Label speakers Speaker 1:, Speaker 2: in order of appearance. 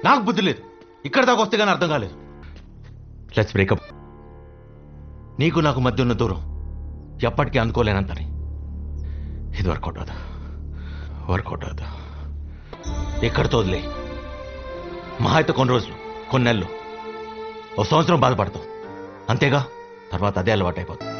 Speaker 1: నాకు బుద్ధి లేదు. ఇక్కడ దాకా వస్తే కానీ అర్థం కాలేదు. Let's break up. నీకు నాకు మధ్య ఉన్న దూరం ఎప్పటికీ అందుకోలేనంతని. ఇది వర్కౌట్ అవుదా ఎక్కడితో వదిలే. మహా అయితే కొన్ని రోజులు, కొన్ని నెలలు, ఒక సంవత్సరం బాధపడతావు అంతేగా. తర్వాత అదే అలవాటు అయిపోతుంది.